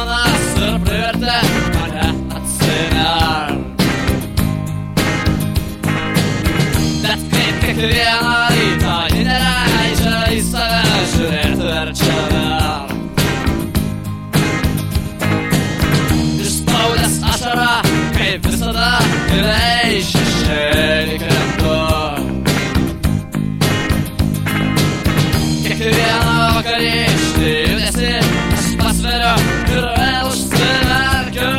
vienas ir privertė mane atsivert. Bet kaip kiekvieną rytą ji neleidžia į save žiūrėti verčia vert. Išspaudęs ašarą, kaip visada, giliai šešėlį krentu. Kiekvieną vakarykštį judesį aš pasveriu ir vėl užsimerkiu.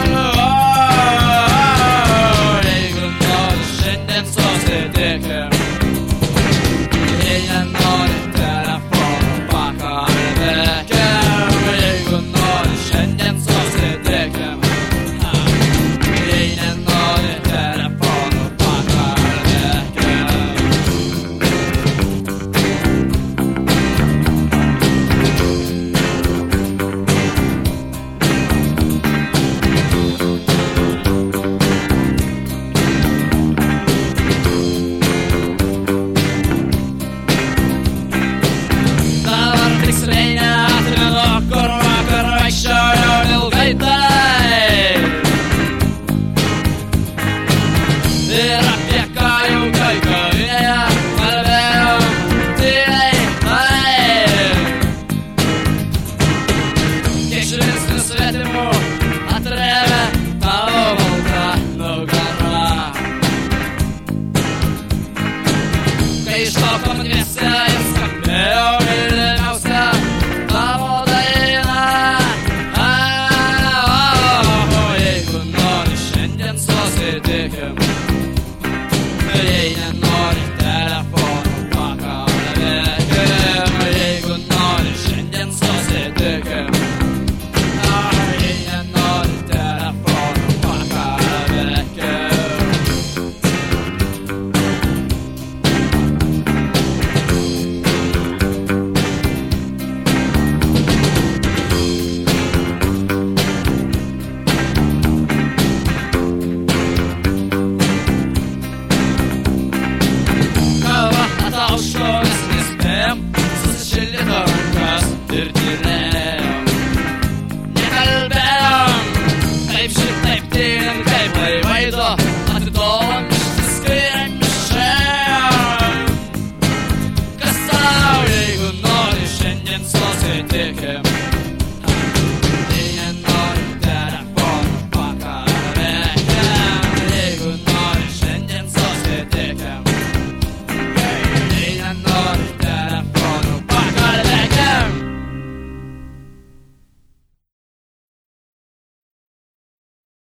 Jeigu nori šiandien susitikim, jei nenori telefono pakalbėkim. Jeigu nori šiandien susitikim, jei nenori telefono pakalbėkim. Dabar tiksliai neatmenu, kur vakar vaikščiojau ilgai taip. Ir apie ką jau kai kavinėje kalbėjau tyliai taip. Kiek žingsnių svetimų